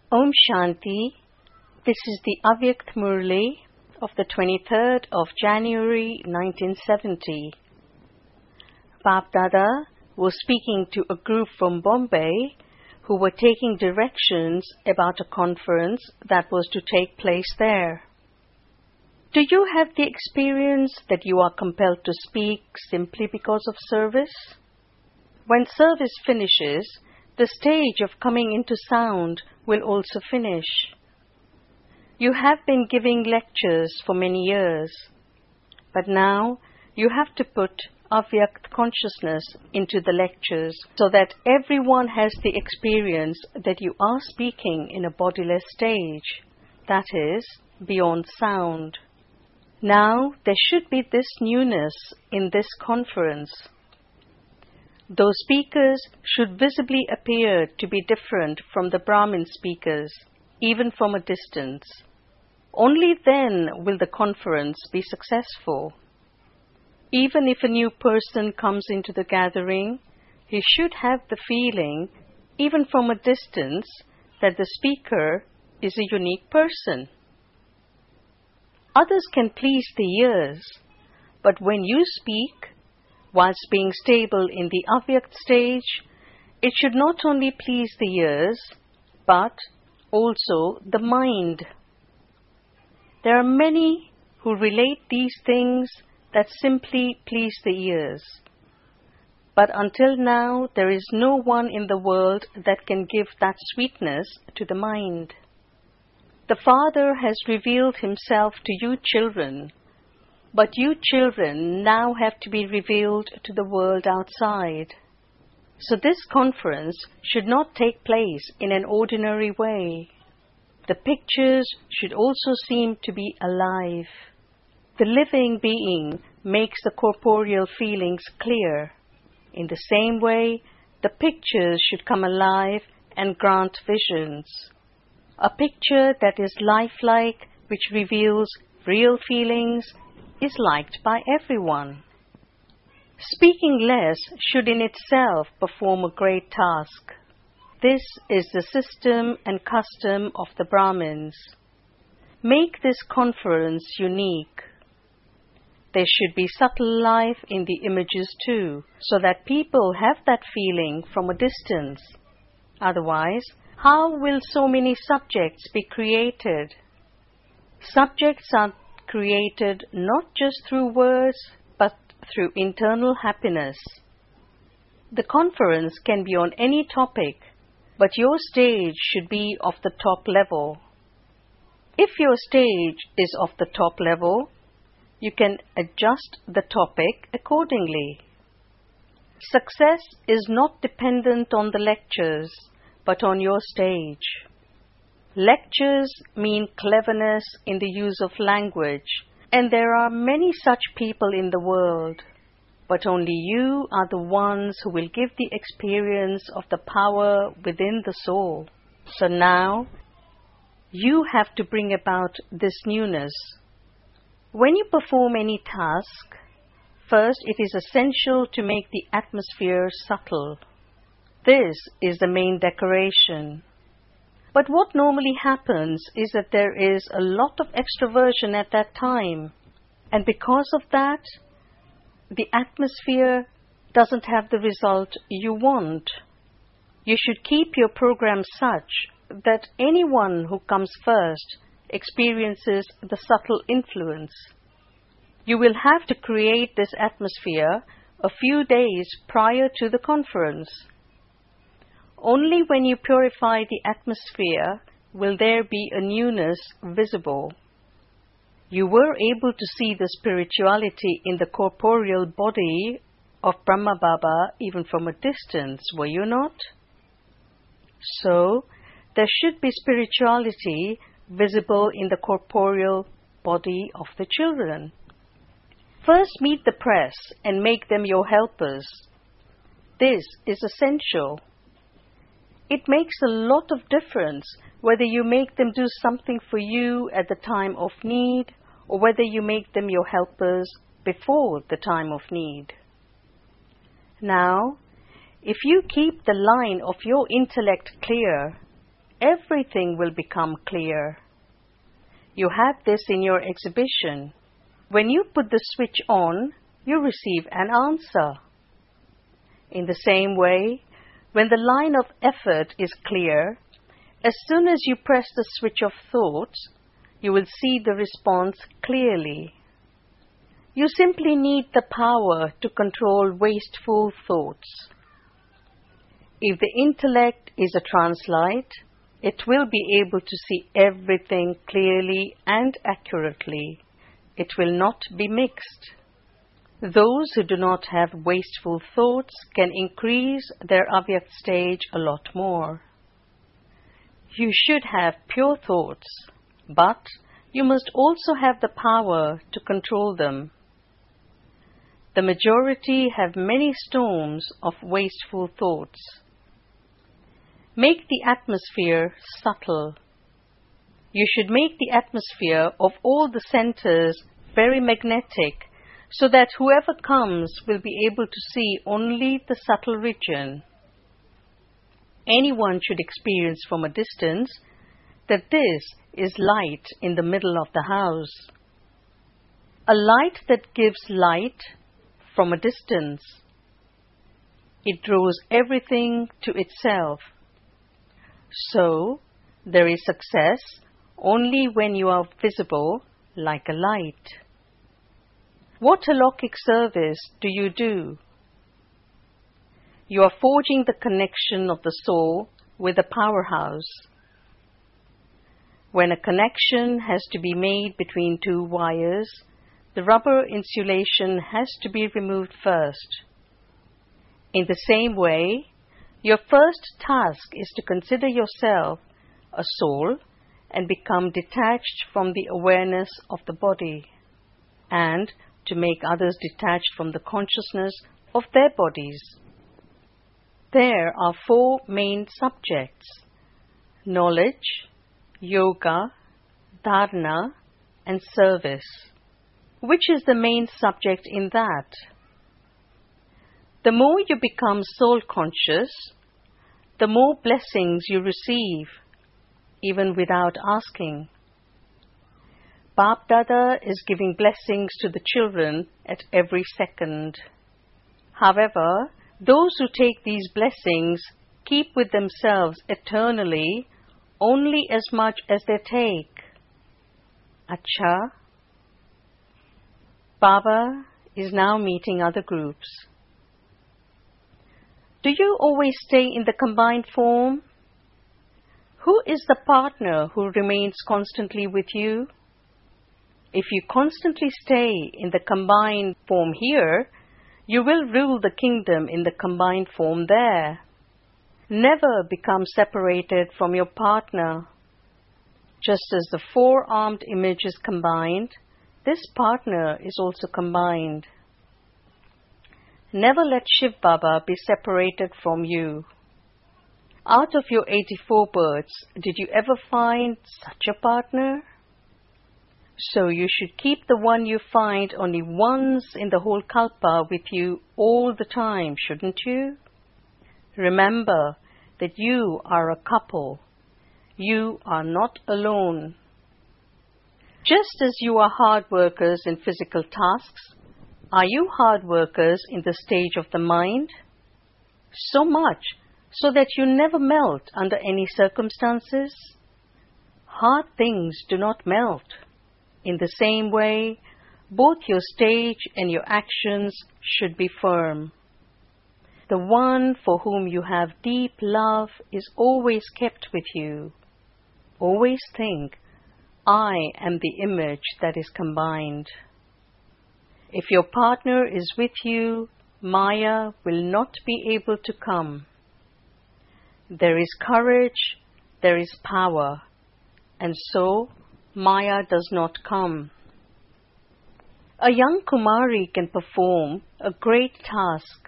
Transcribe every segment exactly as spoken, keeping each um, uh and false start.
Om Shanti. This is the Avyakt Murli of the twenty-third of January nineteen seventy. Bap Dada was speaking to a group from Bombay who were taking directions about a conference that was to take place there. Do you have the experience that you are compelled to speak simply because of service? When service finishes, the stage of coming into sound will also finish. You have been giving lectures for many years, but now you have to put Avyakt consciousness into the lectures so that everyone has the experience that you are speaking in a bodiless stage, that is, beyond sound. Now there should be this newness in this conference. Those speakers should visibly appear to be different from the Brahmin speakers, even from a distance. Only then will the conference be successful. Even if a new person comes into the gathering, he should have the feeling, even from a distance, that the speaker is a unique person. Others can please the ears, but when you speak, whilst being stable in the Avyakt stage, it should not only please the ears, but also the mind. There are many who relate these things that simply please the ears. But until now, there is no one in the world that can give that sweetness to the mind. The Father has revealed Himself to you children, but you children now have to be revealed to the world outside. So this conference should not take place in an ordinary way. The pictures should also seem to be alive. The living being makes the corporeal feelings clear. In the same way, the pictures should come alive and grant visions. A picture that is lifelike, which reveals real feelings, is liked by everyone. Speaking less should in itself perform a great task. This is the system and custom of the Brahmins. Make this conference unique. There should be subtle life in the images too, so that people have that feeling from a distance. Otherwise, how will so many subjects be created? Subjects are created not just through words, but through internal happiness. The conference can be on any topic, but your stage should be of the top level. If your stage is of the top level, you can adjust the topic accordingly. Success is not dependent on the lectures, but on your stage. Lectures mean cleverness in the use of language, and there are many such people in the world. But only you are the ones who will give the experience of the power within the soul. So now, you have to bring about this newness. When you perform any task, first it is essential to make the atmosphere subtle. This is the main decoration. But what normally happens is that there is a lot of extroversion at that time, and because of that, the atmosphere doesn't have the result you want. You should keep your program such that anyone who comes first experiences the subtle influence. You will have to create this atmosphere a few days prior to the conference. Only when you purify the atmosphere will there be a newness visible. You were able to see the spirituality in the corporeal body of Brahma Baba even from a distance, were you not? So, there should be spirituality visible in the corporeal body of the children. First meet the press and make them your helpers. This is essential. It makes a lot of difference whether you make them do something for you at the time of need or whether you make them your helpers before the time of need. Now, if you keep the line of your intellect clear, everything will become clear. You have this in your exhibition. When you put the switch on, you receive an answer. In the same way, when the line of effort is clear, as soon as you press the switch of thought, you will see the response clearly. You simply need the power to control wasteful thoughts. If the intellect is a translight, it will be able to see everything clearly and accurately. It will not be mixed. Those who do not have wasteful thoughts can increase their avyakt stage a lot more. You should have pure thoughts, but you must also have the power to control them. The majority have many storms of wasteful thoughts. Make the atmosphere subtle. You should make the atmosphere of all the centers very magnetic, so that whoever comes will be able to see only the subtle region. Anyone should experience from a distance that this is light in the middle of the house. A light that gives light from a distance. It draws everything to itself. So, there is success only when you are visible like a light. What alokik service do you do? You are forging the connection of the soul with the powerhouse. When a connection has to be made between two wires, the rubber insulation has to be removed first. In the same way, your first task is to consider yourself a soul and become detached from the awareness of the body, and to make others detached from the consciousness of their bodies. There are four main subjects: knowledge, yoga, dharana, and service. Which is the main subject in that? The more you become soul conscious, the more blessings you receive, even without asking. Bap Dada is giving blessings to the children at every second. However, those who take these blessings keep with themselves eternally only as much as they take. Acha. Baba is now meeting other groups. Do you always stay in the combined form? Who is the partner who remains constantly with you? If you constantly stay in the combined form here, you will rule the kingdom in the combined form there. Never become separated from your partner. Just as the four-armed image is combined, this partner is also combined. Never let Shiv Baba be separated from you. Out of your eighty-four births, did you ever find such a partner? So you should keep the one you find only once in the whole kalpa with you all the time, shouldn't you? Remember that you are a couple. You are not alone. Just as you are hard workers in physical tasks, are you hard workers in the stage of the mind? So much so that you never melt under any circumstances? Hard things do not melt. In the same way, both your stage and your actions should be firm. The one for whom you have deep love is always kept with you. Always think, I am the image that is combined. If your partner is with you, Maya will not be able to come. There is courage, there is power, and so Maya does not come. A young Kumari can perform a great task.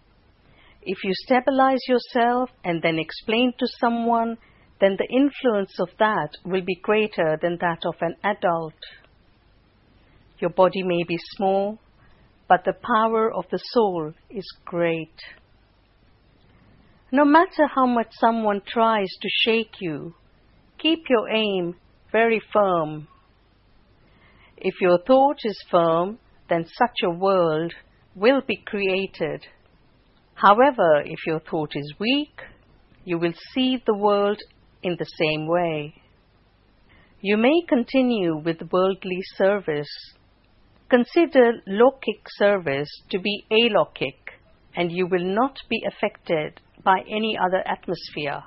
If you stabilize yourself and then explain to someone, then the influence of that will be greater than that of an adult. Your body may be small, but the power of the soul is great. No matter how much someone tries to shake you, keep your aim very firm. If your thought is firm, then such a world will be created. However, if your thought is weak, you will see the world in the same way. You may continue with worldly service. Consider lokic service to be alokic, and you will not be affected by any other atmosphere.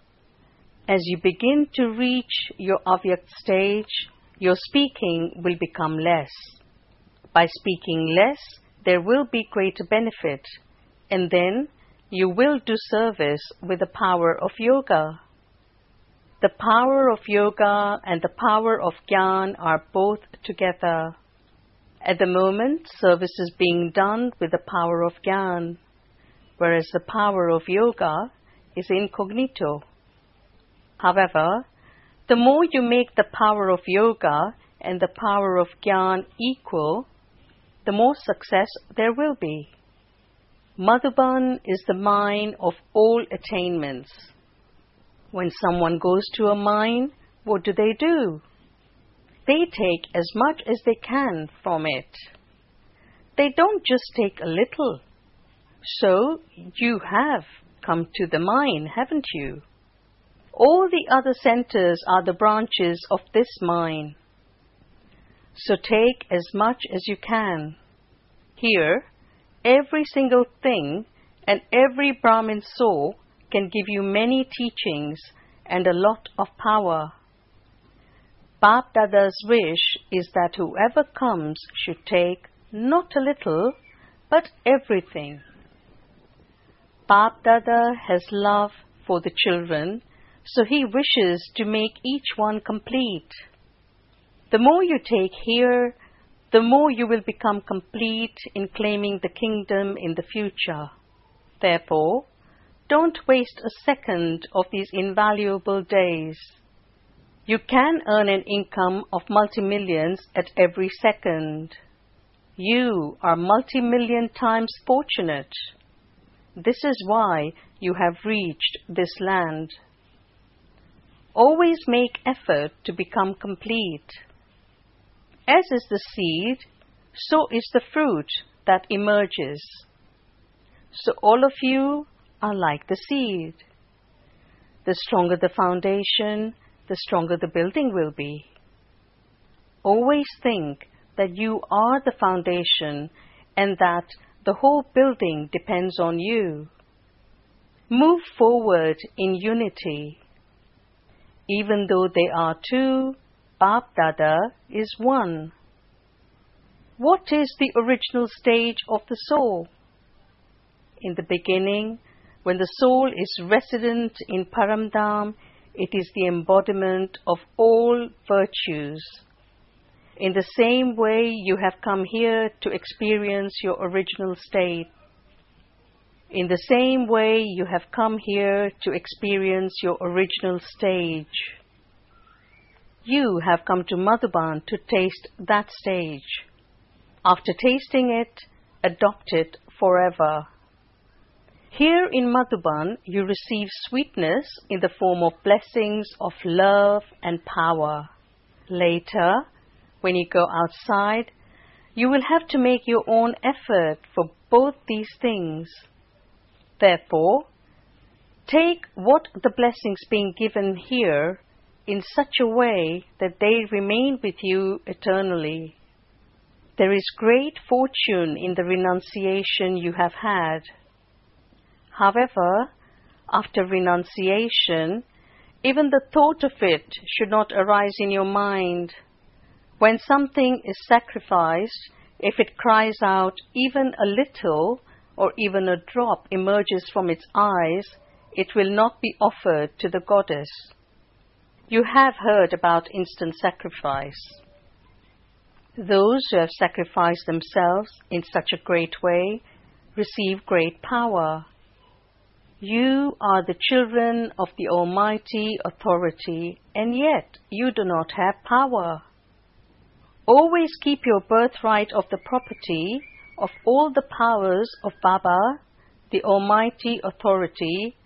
As you begin to reach your Avyak stage, your speaking will become less. By speaking less, there will be greater benefit, and then you will do service with the power of yoga. The power of yoga and the power of Gyan are both together. At the moment, service is being done with the power of Gyan, whereas the power of yoga is incognito. However, the more you make the power of yoga and the power of Gyan equal, the more success there will be. Madhuban is the mine of all attainments. When someone goes to a mine, what do they do? They take as much as they can from it. They don't just take a little. So you have come to the mine, haven't you? All the other centers are the branches of this mine. So take as much as you can. Here, every single thing and every Brahmin soul can give you many teachings and a lot of power. Bap Dada's wish is that whoever comes should take not a little, but everything. Bap Dada has love for the children, so he wishes to make each one complete. The more you take here, the more you will become complete in claiming the kingdom in the future. Therefore, don't waste a second of these invaluable days. You can earn an income of multi-millions at every second. You are multi-million times fortunate. This is why you have reached this land. Always make effort to become complete. As is the seed, so is the fruit that emerges. So all of you are like the seed. The stronger the foundation, the stronger the building will be. Always think that you are the foundation and that the whole building depends on you. Move forward in unity. Even though they are two, Bap Dada is one. What is the original stage of the soul? In the beginning, when the soul is resident in Paramdham, it is the embodiment of all virtues. In the same way, you have come here to experience your original state. In the same way, you have come here to experience your original stage. You have come to Madhuban to taste that stage. After tasting it, adopt it forever. Here in Madhuban, you receive sweetness in the form of blessings of love and power. Later, when you go outside, you will have to make your own effort for both these things. Therefore, take what the blessings being given here in such a way that they remain with you eternally. There is great fortune in the renunciation you have had. However, after renunciation, even the thought of it should not arise in your mind. When something is sacrificed, if it cries out even a little or even a drop emerges from its eyes, it will not be offered to the goddess. You have heard about instant sacrifice. Those who have sacrificed themselves in such a great way receive great power. You are the children of the Almighty Authority, and yet you do not have power. Always keep your birthright of the property of all the powers of Baba, the Almighty Authority,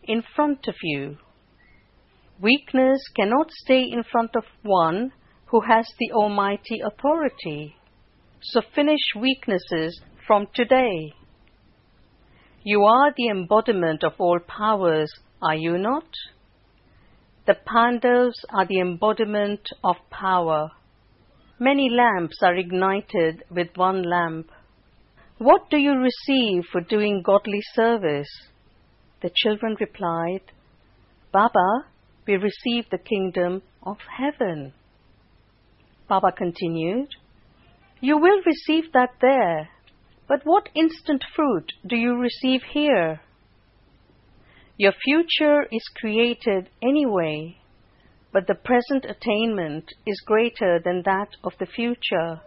in front of you. Weakness cannot stay in front of one who has the almighty authority. So finish weaknesses from today. You are the embodiment of all powers, are you not? The Pandavas are the embodiment of power. Many lamps are ignited with one lamp. What do you receive for doing godly service? The children replied, Baba, we receive the kingdom of heaven. Baba continued, you will receive that there, but what instant fruit do you receive here? Your future is created anyway, but the present attainment is greater than that of the future.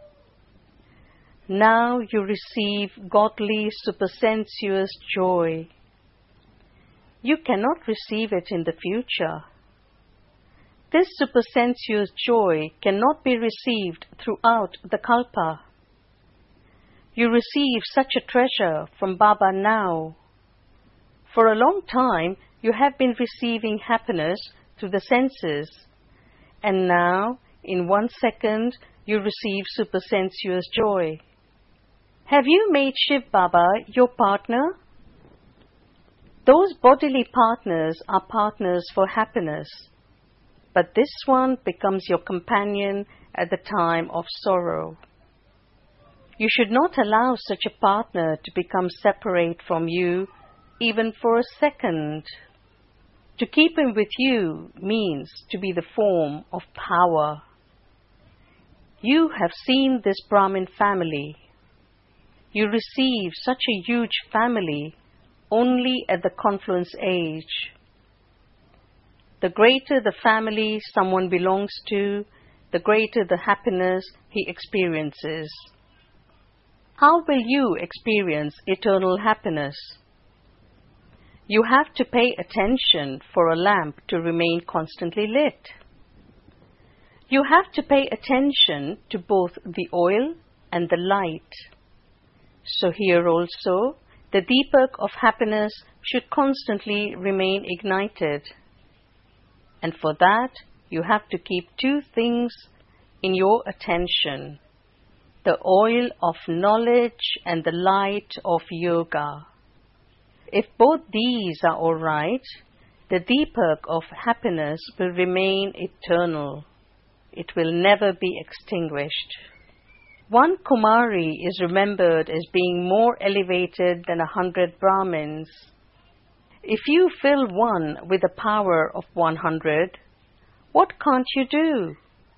Now you receive godly supersensuous joy. You cannot receive it in the future. This supersensuous joy cannot be received throughout the kalpa. You receive such a treasure from Baba now. For a long time, you have been receiving happiness through the senses, and now, in one second, you receive supersensuous joy. Have you made Shiv Baba your partner? Those bodily partners are partners for happiness, but this one becomes your companion at the time of sorrow. You should not allow such a partner to become separate from you, even for a second. To keep him with you means to be the form of power. You have seen this Brahmin family. You receive such a huge family only at the confluence age. The greater the family someone belongs to, the greater the happiness he experiences. How will you experience eternal happiness? You have to pay attention for a lamp to remain constantly lit. You have to pay attention to both the oil and the light. So here also, the deepak of happiness should constantly remain ignited. And for that, you have to keep two things in your attention: the oil of knowledge and the light of yoga. If both these are all right, the deepak of happiness will remain eternal. It will never be extinguished. One Kumari is remembered as being more elevated than a hundred Brahmins. If you fill one with the power of one hundred, what can't you do?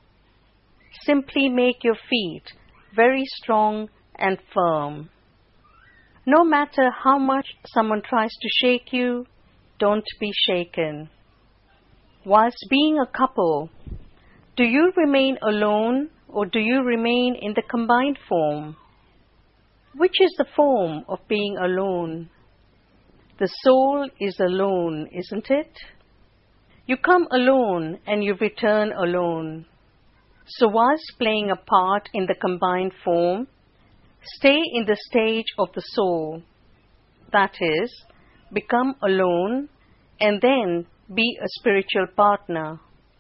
Simply make your feet very strong and firm. No matter how much someone tries to shake you, don't be shaken. Whilst being a couple, do you remain alone or do you remain in the combined form? Which is the form of being alone? The soul is alone, isn't it? You come alone and you return alone. So whilst playing a part in the combined form, stay in the stage of the soul. That is, become alone and then be a spiritual partner.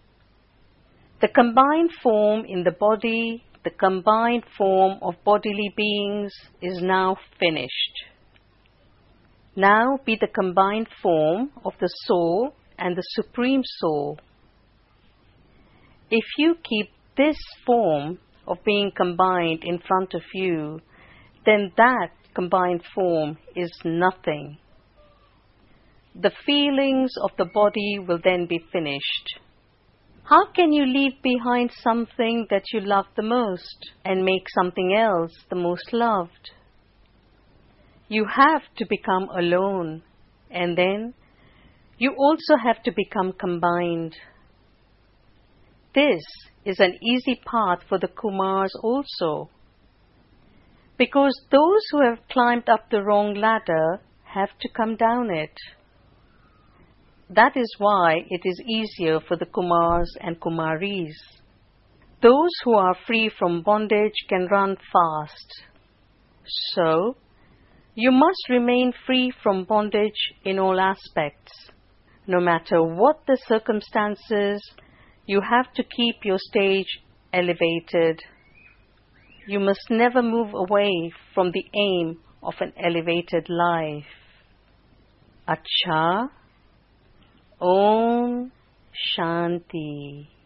The combined form in the body, the combined form of bodily beings is now finished. Now be the combined form of the soul and the Supreme Soul. If you keep this form of being combined in front of you, then that combined form is nothing. The feelings of the body will then be finished. How can you leave behind something that you love the most and make something else the most loved? You have to become alone, and then you also have to become combined. This is an easy path for the Kumars also, because those who have climbed up the wrong ladder have to come down it. That is why it is easier for the Kumars and Kumaris. Those who are free from bondage can run fast. So, you must remain free from bondage in all aspects. No matter what the circumstances, you have to keep your stage elevated. You must never move away from the aim of an elevated life. Acha. Om Shanti.